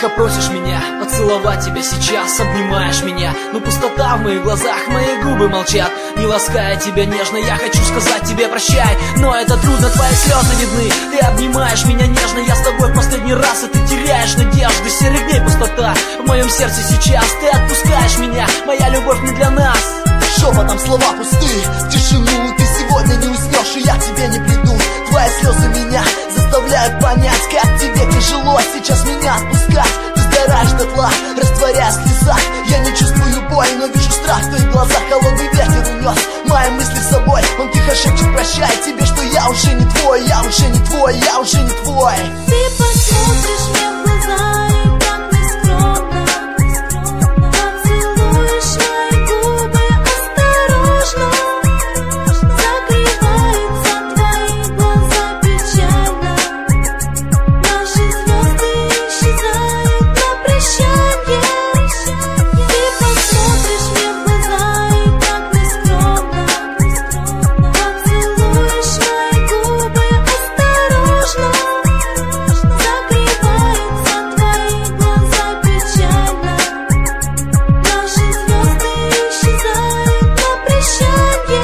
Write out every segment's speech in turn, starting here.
Тихо просишь меня поцеловать тебя сейчас, обнимаешь меня, но пустота в моих глазах, мои губы молчат. Не лаская тебя нежно, я хочу сказать тебе прощай, но это трудно, твои слезы видны. Ты обнимаешь меня нежно, я с тобой в последний раз, и ты теряешь надежды. Серых дней пустота в моем сердце сейчас, ты отпускаешь меня, моя любовь не для нас. Шепотом слова пустые, в тишину ты сегодня не уснешь, и я к тебе не приду. Твои слезы меня заставляют понять, как тебе тяжело сейчас меня отпускать. Ты сгораешь дотла, растворяясь в слезах. Я не чувствую боль, но вижу страх в твоих глазах. Холодный ветер унес мои мысли с собой. Он тихо шепчет прощай тебе, что я уже не твой, я уже не твой, я уже не твой. Ты посмотришь мне в глаза и так нескромно поцелуешь мои губы осторожно. Закрываются твои глаза печально. Наши звезды исчезают на прощанье. Ты посмотришь мне в глаза и так нескромно поцелуешь мои губы осторожно. Закрываются твои глаза печально. Наши звезды исчезают на прощанье.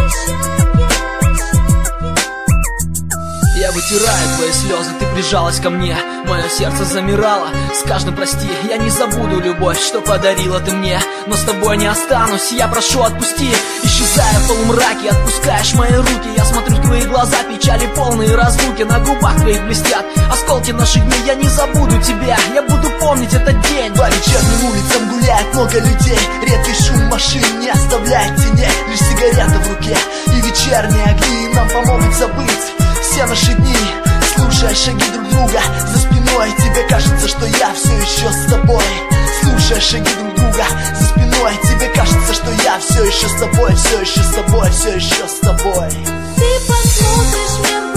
Я вытираю твои слезы, ты прижалась ко мне, мое сердце замирало. С каждым прости, я не забуду любовь, что подарила ты мне, но с тобой не останусь, я прошу отпусти. Исчезая в полумраке, отпускаешь мои руки. Я смотрю в твои глаза, печали полные разлуки. На губах твоих блестят осколки наших дней. Я не забуду тебя, я буду помнить этот день. По вечерним улицам гуляет много людей. Редкий шум машин не оставляет теней. Лишь сигарета в руке и вечерние огни нам помогут забыть все наши дни. Слушая шаги друг друга за спиной, тебе кажется, что я все еще с тобой. Слушая шаги друг друга за спиной, тебе кажется, что я все еще с тобой, все еще с тобой, все еще с тобой. Ты посмотришь мне в